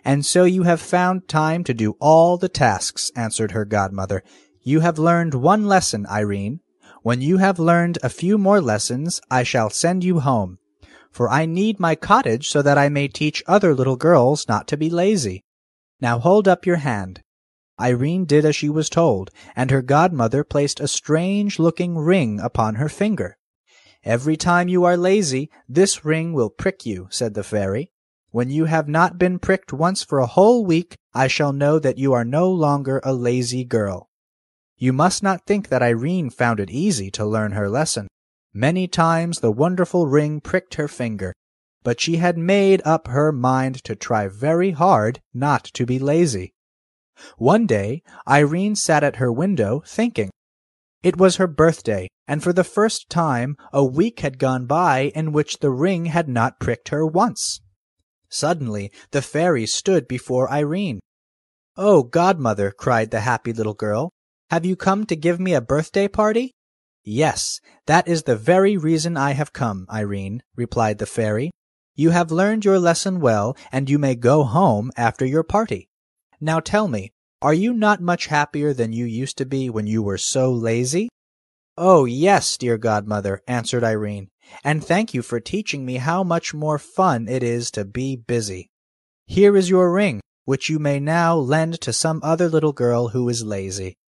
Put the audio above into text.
"And so you have found time to do all the tasks," answered her godmother. "You have learned one lesson, Irene. When you have learned a few more lessons, I shall send you home, for I need my cottage so that I may teach other little girls not to be lazy. Now hold up your hand." Irene did as she was told, and her godmother placed a strange-looking ring upon her finger. "Every time you are lazy, this ring will prick you," said the fairy. "When you have not been pricked once for a whole week, I shall know that you are no longer a lazy girl." You must not think that Irene found it easy to learn her lesson. Many times the wonderful ring pricked her finger, but she had made up her mind to try very hard not to be lazy. One day Irene sat at her window thinking. It was her birthday, and for the first time a week had gone by in which the ring had not pricked her once. Suddenly the fairy stood before Irene. "Oh, godmother," cried the happy little girl, "have you come to give me a birthday party?" "Yes, that is the very reason I have come, Irene," replied the fairy. "You have learned your lesson well, and you may go home after your party. Now tell me, are you not much happier than you used to be when you were so lazy?" "Oh, yes, dear godmother," answered Irene, "and thank you for teaching me how much more fun it is to be busy. Here is your ring, which you may now lend to some other little girl who is lazy."